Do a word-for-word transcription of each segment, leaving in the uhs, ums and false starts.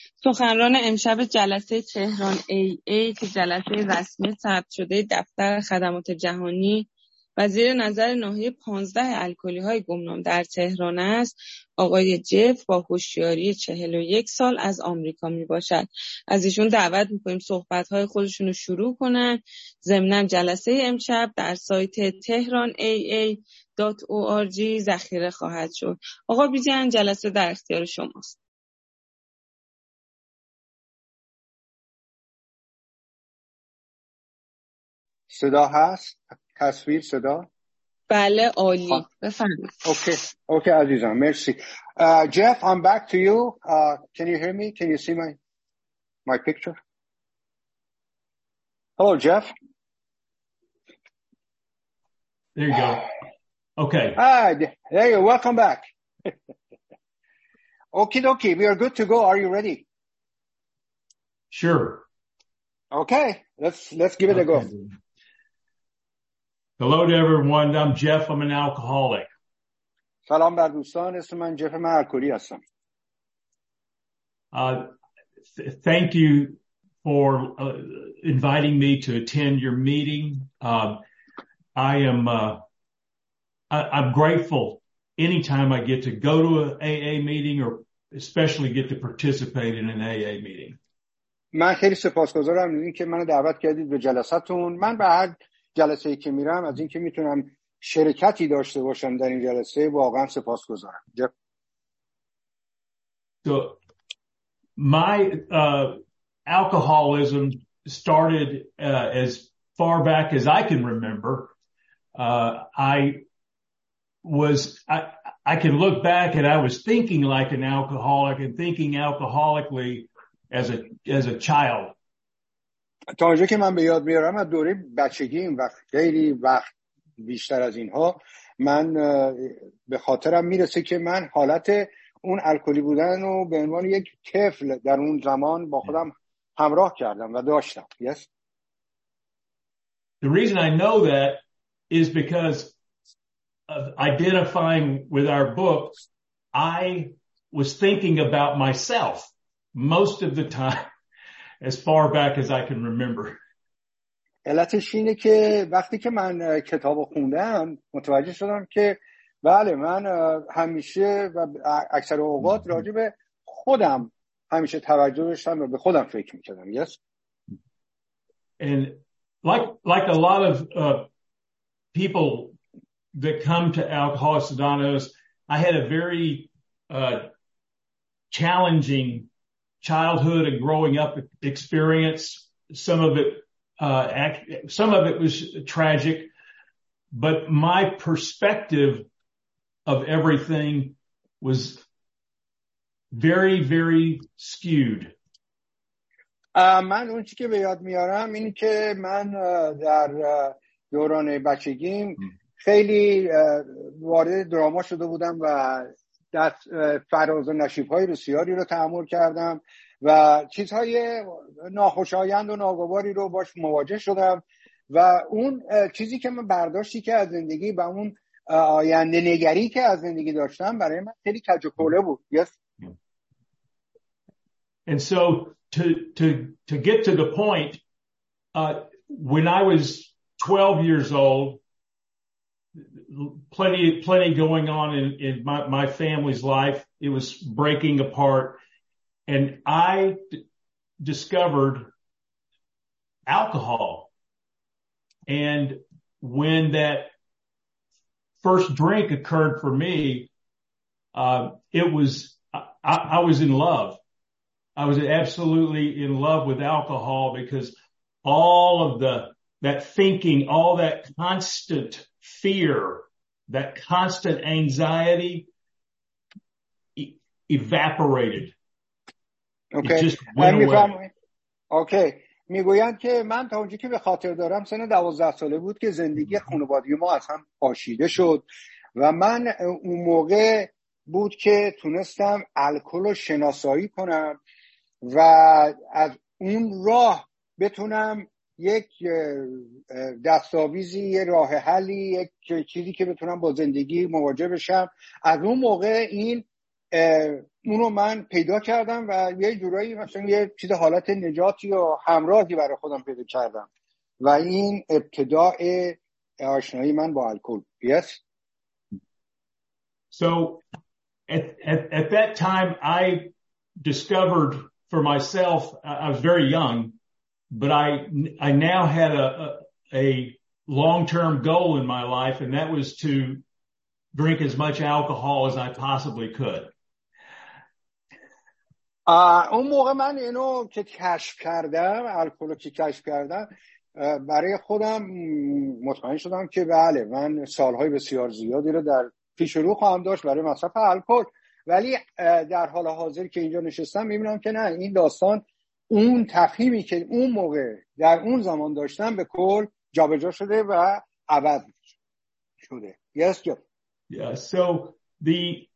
سخنران امشب جلسه تهران ای ای که جلسه رسمی ثبت شده دفتر خدمات جهانی و زیر نظر ناحیه پانزده الکلی‌های گمنام در تهران است، آقای جف با هوشیاری چهل و یک سال از آمریکا می باشد. از ایشون دعوت می‌کنیم صحبت‌های خودشون رو شروع کنن. ضمناً جلسه امشب در سایت تهران ای ای دات او آر جی ذخیره خواهد شد. آقا بیژن، جلسه در اختیار شماست. صدا هست؟ تصویر صدا؟ بله، عالی. بفرمایید. Okay, okay, عزیزم. مرسی. Uh, Jeff, I'm back to you. Uh, can you hear me? Can you see my my picture? Hello, Jeff. There you go. Okay. Hi, there you go. Welcome back. Okie dokie. We are good to go. Are you ready? Sure. Okay. Let's let's give it a go. Hello to everyone. I'm Jeff. I'm an alcoholic. سلام بر دوستان. اسم من جف، من الکلی هستم. Uh, th- thank you for uh, inviting me to attend your meeting. Uh, I am uh, I, I'm grateful anytime I get to go to an A A meeting, or especially get to participate in an A A meeting. من خیلی سپاسگزارم از اینکه منو دعوت کردید به جلساتون. من به هر جلسه‌ای که میرم از اینکه میتونم شرکتی داشته باشم در این جلسه واقعا سپاسگزارم. So my uh, alcoholism started uh, as far back as I can remember. Uh, I was, I, I can look back and I was thinking like an alcoholic and thinking alcoholically as a, as a child. تا اونجا که من به یاد میارم از دوره بچگیم و خیلی وقت بیشتر از اینها، من به خاطرم میرسه که من حالت اون الکلی بودن رو به عنوان یک طفل در اون زمان با خودم همراه کردم و داشتم. Yes. The reason I know that is because of identifying with our book. I was thinking about myself most of the time, as far back as I can remember. علتش اینه که وقتی که من کتابو خوندم متوجه شدم که بله، من همیشه و اکثر اوقات راجع به خودم همیشه توجه داشتم و به خودم فکر میکردم. Yes. And like like a lot of uh, people that come to Alcoholics Anonymous, I had a very uh, challenging childhood and growing up experience. Some of it, uh, act, some of it was tragic, but my perspective of everything was very, very skewed. من اون چی که به یاد میارم این که من در دوران بچگیم خیلی وارد دراما شده بودم و دست فراز و نشیب‌های بسیاری رو تحمل کردم و چیزهای ناخوشایند و ناگواری رو باش مواجه شدم و اون چیزی که من برداشتی که از زندگی و اون آینده نگری که از زندگی داشتم برای من خیلی کج و کوله بود. Yes. And so to to to get to the point, uh, when I was twelve years old, plenty plenty going on in in my my family's life. It was breaking apart, and I d- discovered alcohol. And when that first drink occurred for me, uh, it was I, I was in love. I was absolutely in love with alcohol because all of the, that thinking, all that constant fear, that constant anxiety e- evaporated. Okay. It just went away. Okay. میگویند که من تا اونجایی که به خاطر دارم سن دوازده ساله بود که زندگی خانوادگی ما از هم پاشیده شد و من اون موقع بود که تونستم الکل رو شناسایی کنم و از اون راه بتونم یک دستاویزی، یه راه حلی، یک چیزی که بتونم با زندگی مواجه بشم. از اون موقع این اونو من پیدا کردم و یه جورایی مثلا یه چیز حالت نجاتی و همراهی برای خودم پیدا کردم و این ابتداء آشنایی من با الکل. Yes. So at, at, at that time, I discovered for myself, I was very young, but I, I now had a, a, a long-term goal in my life, and that was to drink as much alcohol as I possibly could. اون موقع من اینو که کشف کردم، الکل رو که کشف کردم، برای خودم مطمئن شدم که بله من سالهای بسیار زیادی رو در پیش رو خواهم داشت برای مصرف الکل، ولی در حال حاضر که اینجا نشستم میبینم که نه، این داستان اون تفهیمی که اون موقع در اون زمان داشتم به کل جابجا شده و عوض شده. Yes, Jeff. Yeah, so the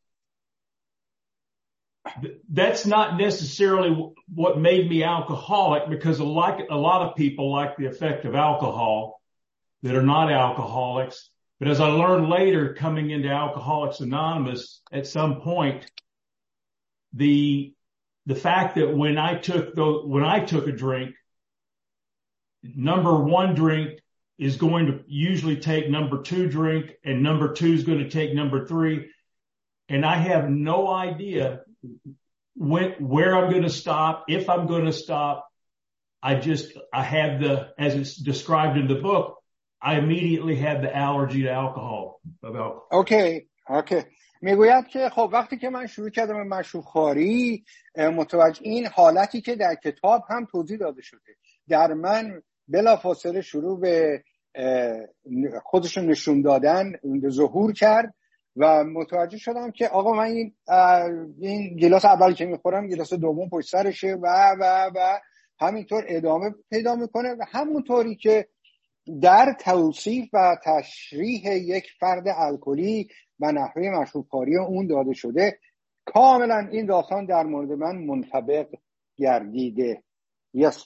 that's not necessarily what made me alcoholic, because a lot, a lot of people like the effect of alcohol that are not alcoholics. But as I learned later, coming into Alcoholics Anonymous, at some point, the the fact that when I took the when I took a drink, number one drink is going to usually take number two drink, and number two is going to take number three, and I have no idea when, where I'm going to stop, if I'm going to stop. I just, I had the, as it's described in the book, I immediately had the allergy to alcohol. Okay, okay. میگوید که خب وقتی که من شروع کردم به مشروب خواری، متوجه این حالتی که در کتاب هم توضیح داده شده در من بلافاصله شروع به خودشون نشون دادن ظهور کرد و متوجه شدم که آقا من این این گلاس اولی که میخورم گلاس دوم پشت سرشه و و و همینطور ادامه پیدا میکنه و همونطوری که در توصیف و تشریح یک فرد الکلی و نحوه مشروب خواری اون داده شده کاملا این داستان در مورد من منطبق گردیده. Yes.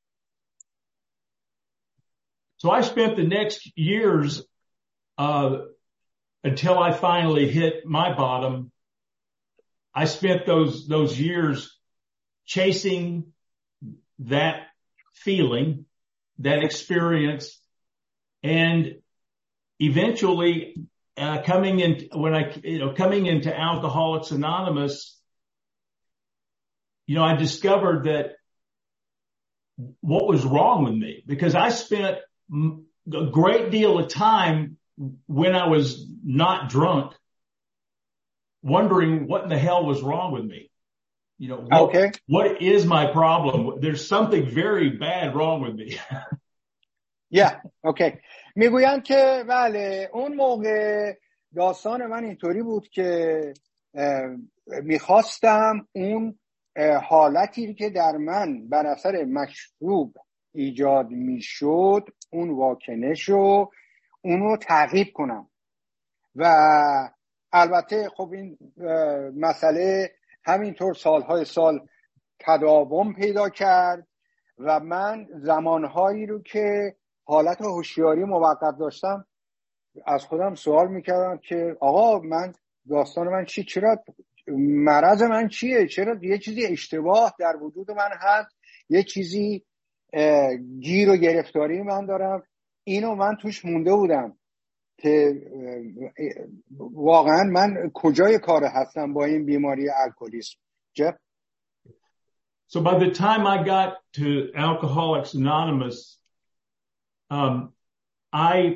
So I spent the next years uh until I finally hit my bottom. I spent those those years chasing that feeling, that experience, and eventually uh, coming in when I you know coming into Alcoholics Anonymous, you know I discovered that what was wrong with me, because I spent a great deal of time when I was not drunk wondering what in the hell was wrong with me. You know, what, okay. what is my problem? There's something very bad wrong with me. yeah, okay. میگویند که بله اون موقع داستان من اینطوری بود که میخواستم اون حالتی که در من بر اثر مشروب ایجاد میشد اون واکنشو اونو تعقیب کنم و البته خب این مسئله همینطور سالهای سال تداوم پیدا کرد و من زمانهایی رو که حالت هوشیاری موقت داشتم از خودم سوال میکردم که آقا من داستان من چی، چرا مرض من چیه، چرا یه چیزی اشتباه در وجود من هست، یه چیزی گیر و گرفتاری من دارم. اینو من توش مونده بودم که واقعا من کجای کار هستم با این بیماری الکلیسم. Jeff? So by the time I got to Alcoholics Anonymous, um, I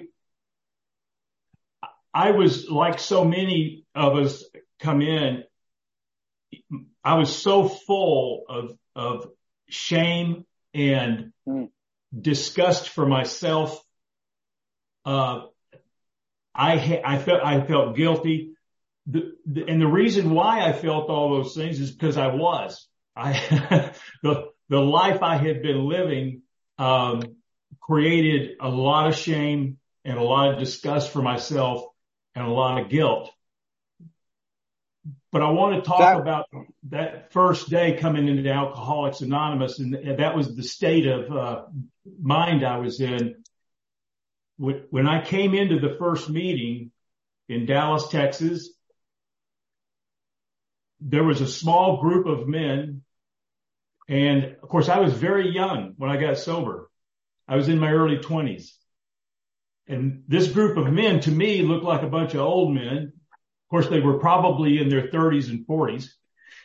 I was like so many of us come in, I was so full of of shame and mm. disgust for myself. Uh, I ha- I felt I felt guilty, the, the, and the reason why I felt all those things is because I was I the the life I had been living um, created a lot of shame and a lot of disgust for myself and a lot of guilt. But I want to talk that, about that first day coming into Alcoholics Anonymous, and that was the state of uh, mind I was in. When I came into the first meeting in Dallas, Texas, there was a small group of men. And of course, I was very young when I got sober. I was in my early twenties. And this group of men to me looked like a bunch of old men. Of course, they were probably in their thirties and forties.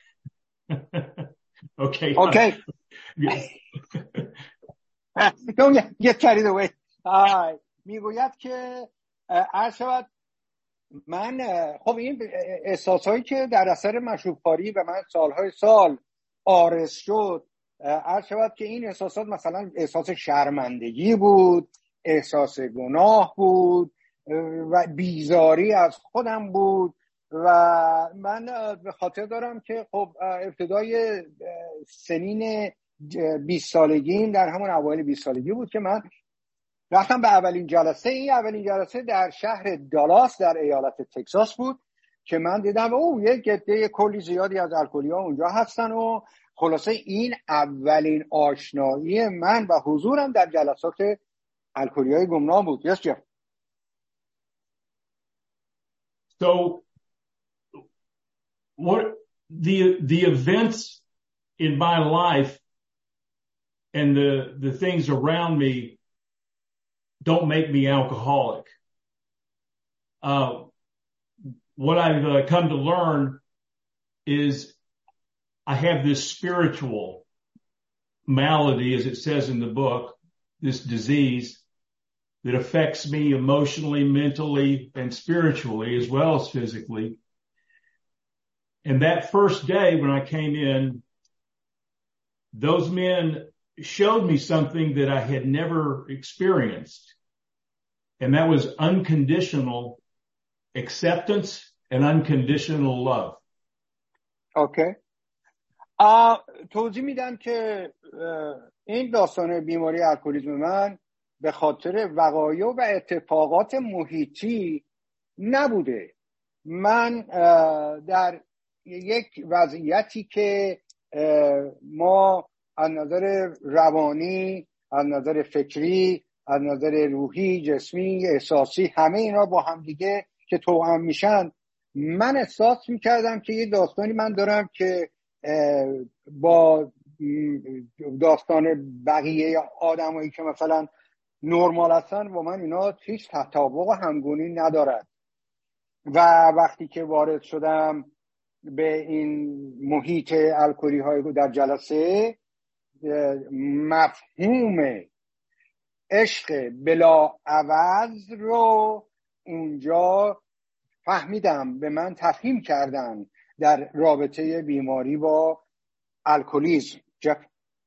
Okay. Okay. Don't get, get carried away. میگوید که عرض شود من خب این احساسایی که در اثر مشروبخواری و من سالهای سال آرز شد، عرض شود که این احساسات مثلا احساس شرمندگی بود، احساس گناه بود و بیزاری از خودم بود. و من به خاطر دارم که خب ابتدای سنین بیست سالگیم، در همون اوایل بیست سالگی بود که من رفتم به اولین جلسه. این اولین جلسه در شهر دالاس در ایالت تگزاس بود که من دیدم او یک گده کلی زیادی از الکلی‌ها اونجا هستن و خلاصه این اولین آشنایی من و حضورم در جلسات الکلی‌های گمنام بود. Yes, Jeff. So what the the events in my life and the the things around me don't make me alcoholic. Uh, what I've uh, come to learn is I have this spiritual malady, as it says in the book, this disease that affects me emotionally, mentally, and spiritually, as well as physically. And that first day when I came in, those men showed me something that I had never experienced. And that was unconditional acceptance and unconditional love. Okay. توضیح میدم که این داستان بیماری الکلیسم من به خاطر وقایع و اتفاقات محیطی نبوده. من در یک وضعیتی که ما از نظر روانی، از نظر فکری، از نظر روحی، جسمی، احساسی، همه اینا با هم دیگه که توأم میشن، من احساس میکردم که یه داستانی من دارم که با داستان بقیه آدمایی که مثلا نرمال هستن با من اینا هیچ تطابق و همگونی ندارد. و وقتی که وارد شدم به این محیط الکلی های در جلسه، مفهوم عشق بلا عوض رو اونجا فهمیدم، به من تفهیم کردن در رابطه بیماری با الکلیسم. Jeff?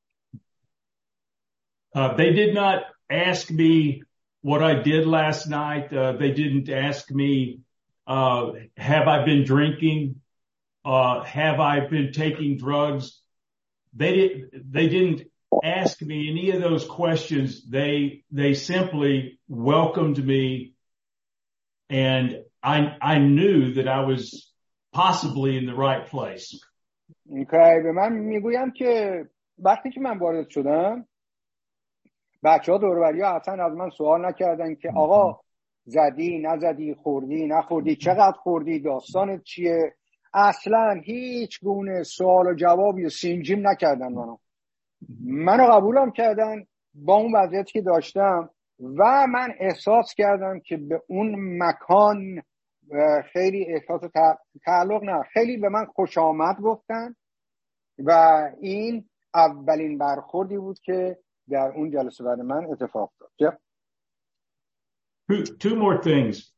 Uh, they did not ask me what I did last night. Uh, they didn't ask me, uh, have I been drinking? Uh, have I been taking drugs? They didn't, they didn't ask me any of those questions. They, they simply welcomed me, and I, I knew that I was possibly in the right place. Okay. به من میگویم که وقتی که من وارد شدم، بچه ها دوربری ها اصلا از من سوال نکردن که آقا زدی نزدی، خوردی نخوردی، چقدر خوردی، داستانت چیه. اصلا هیچ گونه سوال و جوابی سینجیم نکردن. منو منو قبولم کردن با اون وضعیتی که داشتم و من احساس کردم که به اون مکان خیلی احساس تعلق نه، خیلی به من خوش آمد گفتن و این اولین برخوردی بود که در اون جلسه برای من اتفاق افتاد. Two, two more things.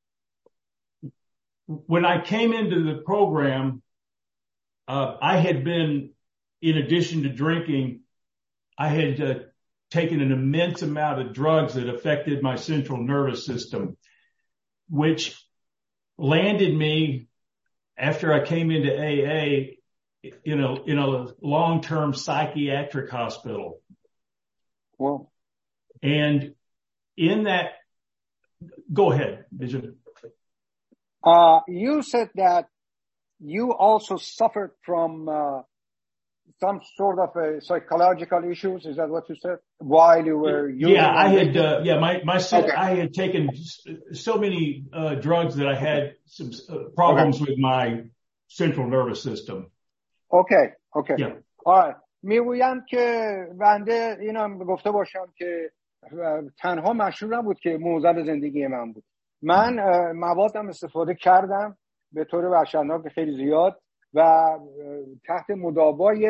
When I came into the program, uh, I had been, in addition to drinking, I had uh, taken an immense amount of drugs that affected my central nervous system, which landed me after I came into A A in a, in a long-term psychiatric hospital. Well, and in that, go ahead, Vision. Uh, you said that you also suffered from uh, some sort of a psychological issues. Is that what you said? While you were using yeah, I had uh, yeah my my okay. I had taken so many uh, drugs that I had some uh, problems okay. with my central nervous system. Okay, okay. Yeah. آره میگویم که بنده اینم گفته باشم که تنها مشهورم بود که موزل زندگی من بود. من موادم استفاده کردم به طور وحشتناک خیلی زیاد و تحت مداوای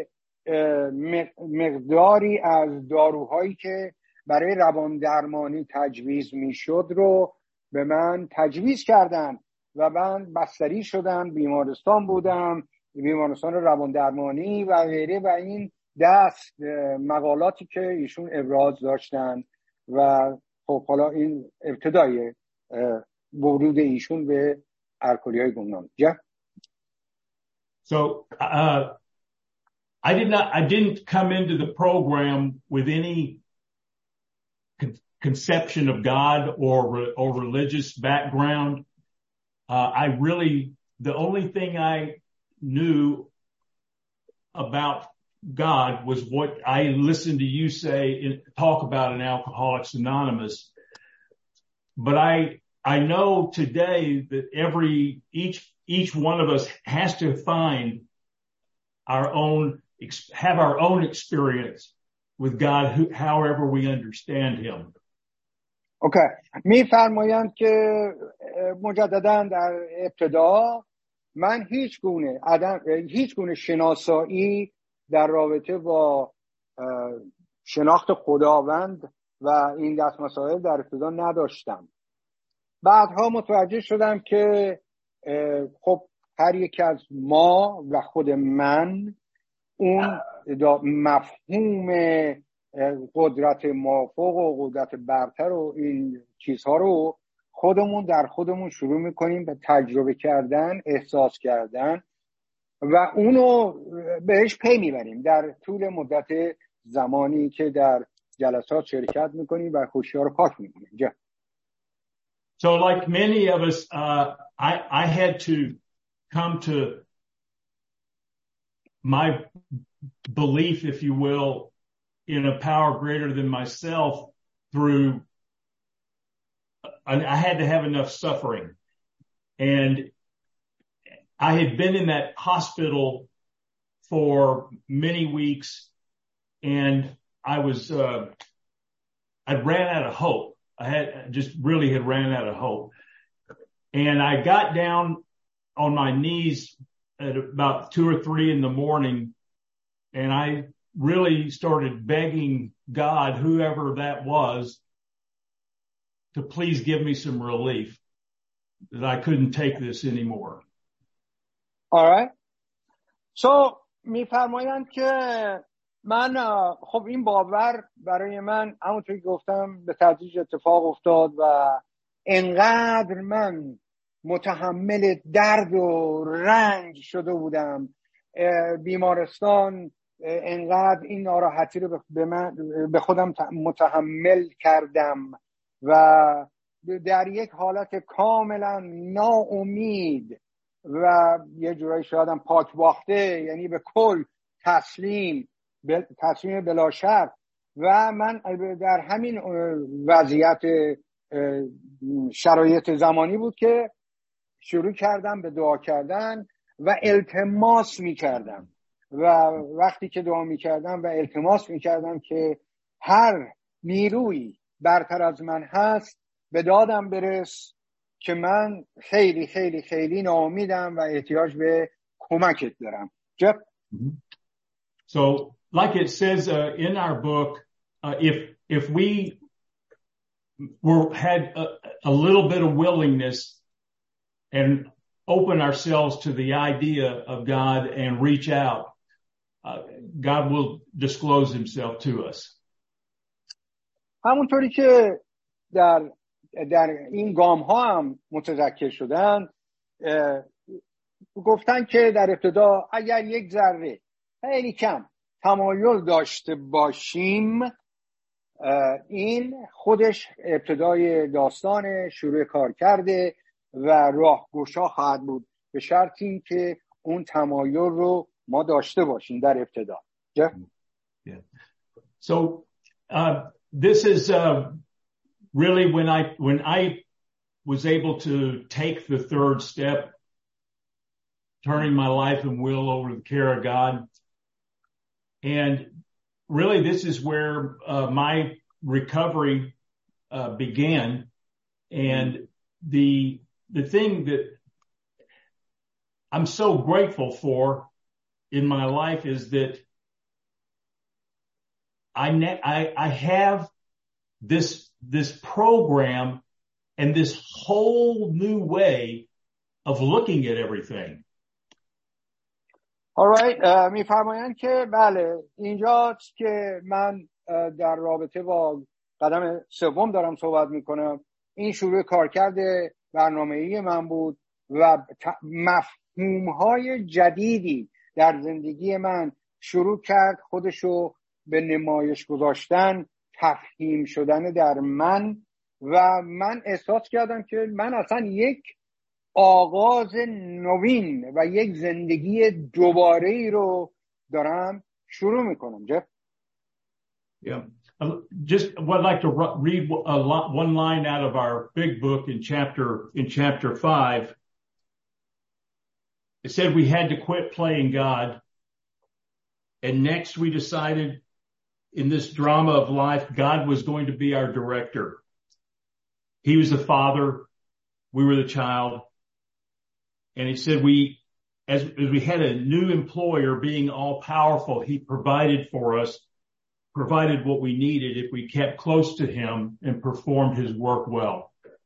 مقداری از داروهایی که برای روان درمانی تجویز میشد رو به من تجویز کردن و من بستری شدم، بیمارستان بودم، بیمارستان روان درمانی و غیره و این دست مقالاتی که ایشون ابراز داشتن و خب حالا این ابتدای ورود ایشون به الکلی های گمنام. Yeah. So uh, I did not, I didn't come into the program with any con- conception of God or or religious background. Uh, I really, the only thing I knew about God was what I listened to you say in, talk about in Alcoholics Anonymous. But I, I know today that every, each, each one of us has to find our own, have our own experience with God, who, however we understand him. Okay. می‌فرمایند که مجدداً در ابتدا من هیچ گونه عدم هیچ گونه شناسایی در رابطه با شناخت خداوند و این دست مسائل در ابتدا نداشتم. بعدها متوجه شدم که خب هر یک از ما و خود من اون مفهوم قدرت مافوق و قدرت برتر و این چیزها رو خودمون در خودمون شروع میکنیم به تجربه کردن، احساس کردن و اونو بهش پی میبریم در طول مدت زمانی که در جلسات شرکت میکنیم و خوشی‌ها رو پاک میکنیم. So like many of us, uh, I, I had to come to my belief, if you will, in a power greater than myself through, I had to have enough suffering. And I had been in that hospital for many weeks and I was, uh, I ran out of hope. I had just really had ran out of hope. And I got down on my knees at about two or three in the morning and I really started begging God, whoever that was, to please give me some relief, that I couldn't take this anymore. All right. So میفرمایند که من خب این باور برای من همونطور که گفتم به تدریج اتفاق افتاد و انقدر من متحمل درد و رنج شده بودم، بیمارستان انقدر این ناراحتی رو به من به خودم متحمل کردم و در یک حالت کاملا ناامید و یه جورایی شایدم پاک باخته، یعنی به کل تسلیم تصمیم بلا شرط و من در همین وضعیت شرایط زمانی بود که شروع کردم به دعا کردن و التماس می کردم و وقتی که دعا می کردم و التماس می کردم که هر نیرویی برتر از من هست به دادم برس که من خیلی خیلی خیلی ناامیدم و احتیاج به کمکت دارم. جب So like it says uh, in our book, uh, if if we were had a, a little bit of willingness and open ourselves to the idea of God and reach out, uh, God will disclose himself to us. همونطوری که در در این گام ها هم متذکر شدن، گفتن که در ابتدا اگر یک ذره خیلی کم تمایل داشته باشیم، این خودش ابتدای داستان شروع کار کرده و راهگشا خواهد بود به شرطی که اون تمایل رو ما داشته باشیم در ابتدا. Yeah. Yeah. So uh, this is uh, really when I when I was able to take the third step turning my life and will over to the care of God. And really, this is where uh, my recovery uh, began. And the the thing that I'm so grateful for in my life is that I ne- I, I have this this program and this whole new way of looking at everything. All right. uh, میفرمایند که بله اینجاست که من در رابطه با قدم سوم دارم صحبت میکنم. این شروع کارکرد برنامه‌ای من بود و مفهوم‌های جدیدی در زندگی من شروع کرد خودشو به نمایش گذاشتن، تفهیم شدن در من، و من احساس کردم که من اصلا یک آغاز نوین و یک زندگی دوباره ای رو دارم شروع میکنم. جف؟ Yeah. Just would like to read a lot, one line out of our big book in chapter in chapter five. It said we had to quit playing God, and next we decided in this drama of life, God was going to be our director. He was the father, we were the child. And he said we, as, as we had a new employer being all powerful, he provided for us, provided what we needed if we kept close to him and performed his work well.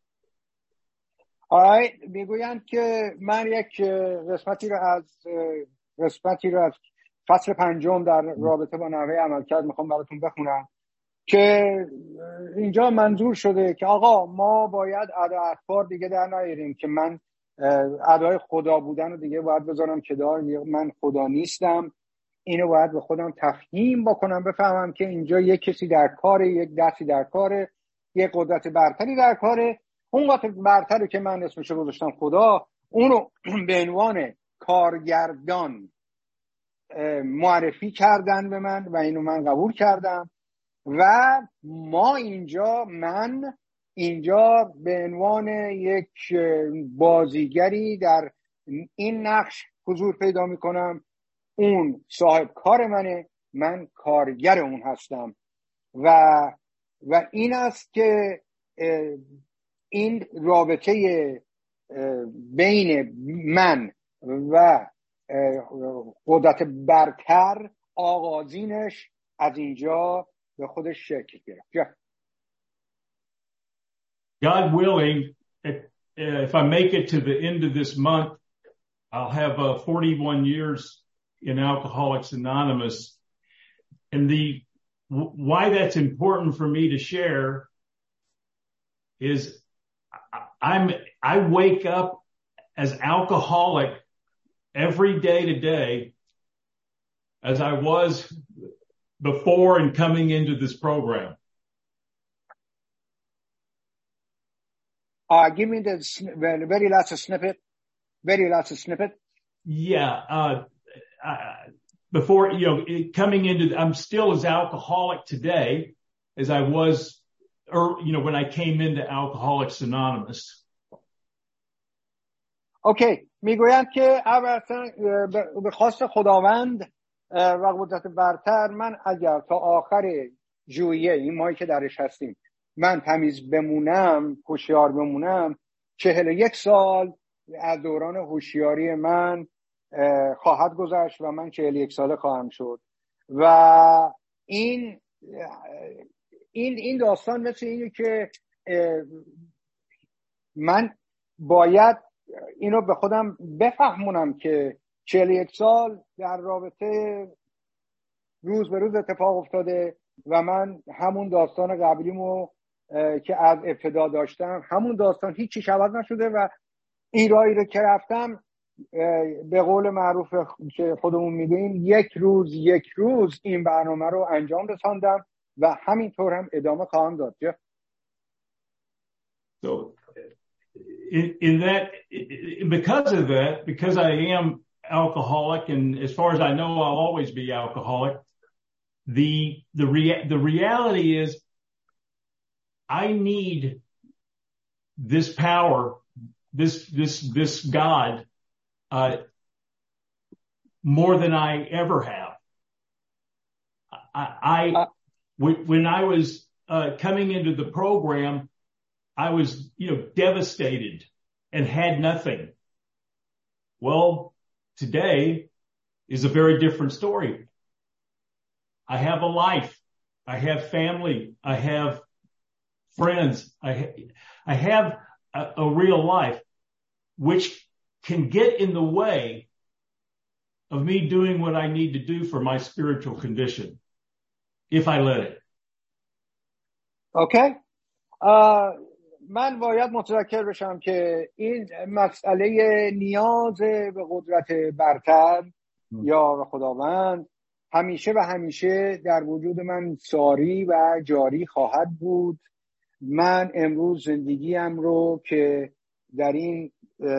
All right. میگویند که من یک قسمتی رو از قسمتی رو از فصل پنجم در رابطه با نحوه عملکرد میخوام براتون بخونم که اینجا منظور شده که آقا ما باید ادا اخبار دیگه در نیاریم که من ادای خدا بودن رو دیگه باید بذارم کنار، من خدا نیستم. اینو باید به خودم تفهیم بکنم، بفهمم که اینجا یک کسی در کاره، یک دستی در کاره، یک قدرت برتری در کاره. اون قدرت برتری که من اسمشو گذاشتم خدا، اونو به عنوان کارگردان معرفی کردن به من و اینو من قبول کردم و ما اینجا من اینجا به عنوان یک بازیگری در این نقش حضور پیدا میکنم. اون صاحب کار منه، من کارگر اون هستم و و این است که این رابطه بین من و قدرت برتر آغازینش از اینجا به خودش شکل گرفت. God willing, if, if I make it to the end of this month, I'll have uh, forty-one years in Alcoholics Anonymous. And the why that's important for me to share is I'm I wake up as alcoholic every day to day as I was before and coming into this program. Uh, give me the very last snippet. Very last snippet. Yeah. Uh, uh, before, you know, it, coming into, I'm still as alcoholic today as I was, or, you know, when I came into Alcoholics Anonymous. Okay. میگویند که اولا به خواست خداوند و قدرت برتر من اگر تا آخر ژوئیه این ماهی که درش هستیم من تمیز بمونم، هوشیار بمونم، چهل و یک سال از دوران هوشیاری من خواهد گذشت و من چهل و یک ساله خواهم شد و این این این داستان مثل اینه که من باید اینو به خودم بفهمونم که چهل و یک سال در رابطه روز به روز اتفاق افتاده و من همون داستان قبلیمو که از ابتدا داشتم، همون داستان هیچی عوض نشده و این راهی رو که رفتم به قول معروف که خودمون میگیم یک روز یک روز این برنامه رو انجام رساندم و همینطور هم ادامه خواهم داد. So in, in that, because of that, because I am alcoholic, and as far as I know, I'll always be alcoholic. The the rea- the reality is, I need this power, this this this God, uh, more than I ever have. I, I uh, when I was uh, coming into the program, I was, you know, devastated and had nothing. Well, today is a very different story. I have a life. I have family. I have friends. I, ha- I have a, a real life, which can get in the way of me doing what I need to do for my spiritual condition, if I let it. Okay. Uh, من باید متذکر بشم که این مسئله نیاز به قدرت برتر یا به خداوند همیشه و همیشه در وجود من ساری و جاری خواهد بود. من امروز زندگیم رو که در این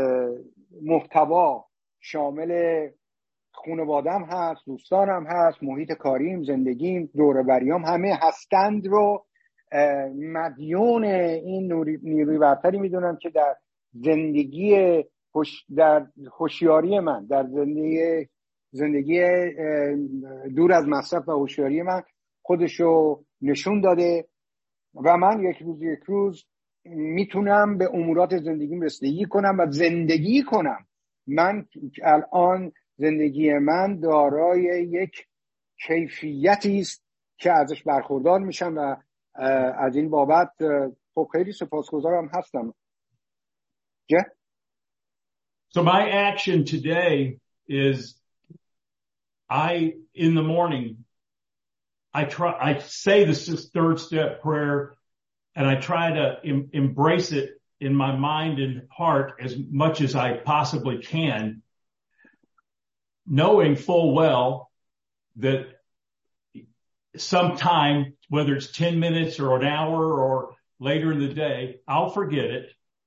محتوا شامل خانواده‌ام هست، دوستانم هست، محیط کاریم، زندگیم، دور بریام همه هستند رو مدیون این نیروی برتری میدونم که در زندگی خوش در هوشیاری من، در زندگی زندگی دور از مصرف و هوشیاری من خودشو نشون داده و من یک روز یک روز میتونم به امورات زندگیم رسیدگی کنم و زندگی کنم. من الان زندگی من دارای یک کیفیتی است که ازش برخوردار میشم و از این بابت خب خیلی سپاسگزارم هستم. Yeah? So my action today is I, in the morning, I try, I say this is third step prayer and I try to em- embrace it in my mind and heart as much as I possibly can, knowing full well that sometime, whether it's ten minutes or an hour or later in the day, I'll forget it.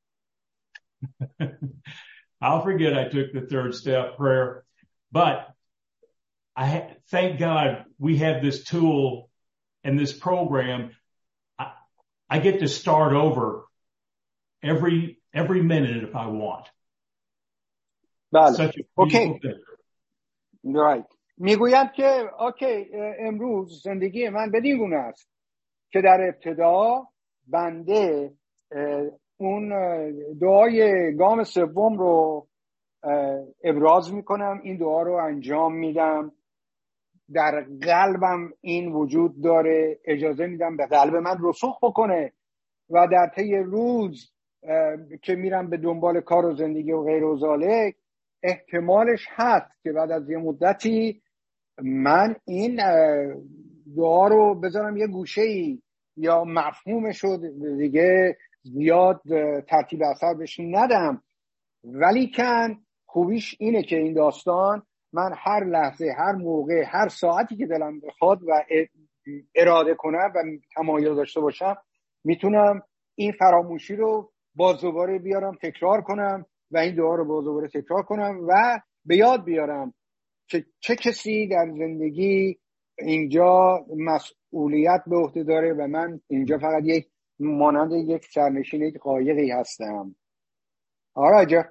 I'll forget I took the third step prayer, but I ha- thank God we have this tool and this program. I, I get to start over every, every minute if I want. Bale. Such a okay. beautiful thing. Right. میگوید که اوکی امروز زندگی من بدین گونه است که در ابتدا بنده اون دعای گام سوم رو ابراز میکنم، این دعا رو انجام میدم، در قلبم این وجود داره، اجازه میدم به قلب من رسوخ بکنه و در طی روز که میرم به دنبال کار و زندگی و غیر و ذالک احتمالش هست که بعد از یه مدتی من این دعا رو بذارم یه گوشه‌ای یا مفهومش رو دیگه زیاد ترتیب اثر بهش ندم. ولی کن خوبیش اینه که این داستان من هر لحظه، هر موقع، هر ساعتی که دلم بخواد و اراده کنم و تمایل داشته باشم میتونم این فراموشی رو باز دوباره بیارم تکرار کنم و این دعا رو باز دوباره تکرار کنم و به یاد بیارم که چه کسی در زندگی اینجا مسئولیت به عهده داره و من اینجا فقط یک مانند یک سرنشین یک قایقی هستم. آره جا.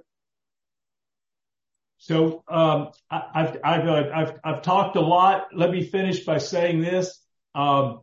So um, I, I've, I've, uh, I've, I've talked a lot. Let me finish by saying this. Um,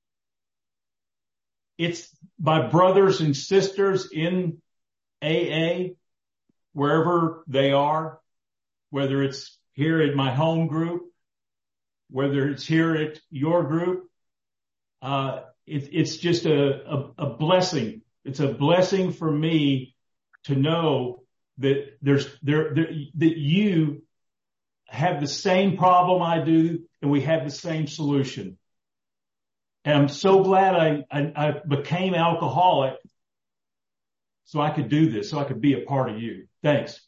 it's my brothers and sisters in A A, wherever they are, whether it's here at my home group, whether it's here at your group. Uh, it, it's just a, a, a blessing. It's a blessing for me to know that there's there, there that you have the same problem I do, and we have the same solution. And I'm so glad I, I, I became alcoholic so I could do this, so I could be a part of you. Thanks.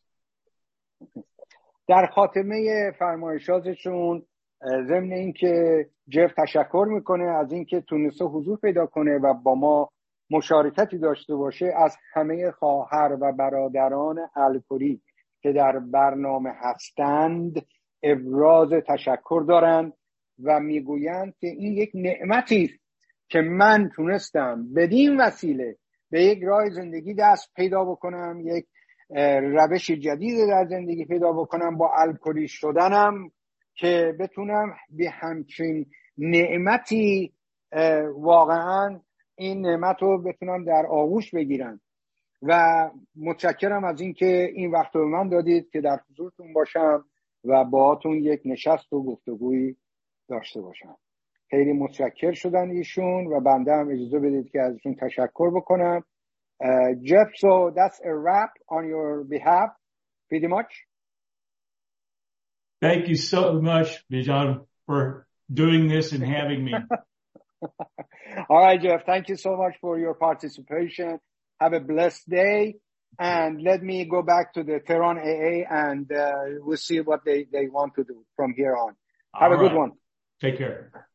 در خاتمه فرمایشاتشون ضمن این که جف تشکر میکنه از این که تونسته حضور پیدا کنه و با ما مشارکتی داشته باشه، از همه خواهر و برادران الکلی که در برنامه هستند ابراز تشکر دارند و میگویند که این یک نعمتی است که من تونستم بدین وسیله به یک راه زندگی دست پیدا بکنم، یک روش جدید در زندگی پیدا بکنم با الکلی شدنم که بتونم به همچین نعمتی واقعا این نعمت رو بتونم در آغوش بگیرم. و متشکرم از این که این وقت رو به من دادید که در حضورتون باشم و باهاتون یک نشست و گفتگویی داشته باشم. خیلی متشکر شدن ایشون و بنده هم اجازه بدید که ازشون تشکر بکنم. Uh, Jeff, so that's a wrap on your behalf, pretty much. Thank you so much, Bijan, for doing this and having me. All right, Jeff, thank you so much for your participation. Have a blessed day. And let me go back to the Tehran A A and uh, we'll see what they, they want to do from here on. Have All a right. good one. Take care.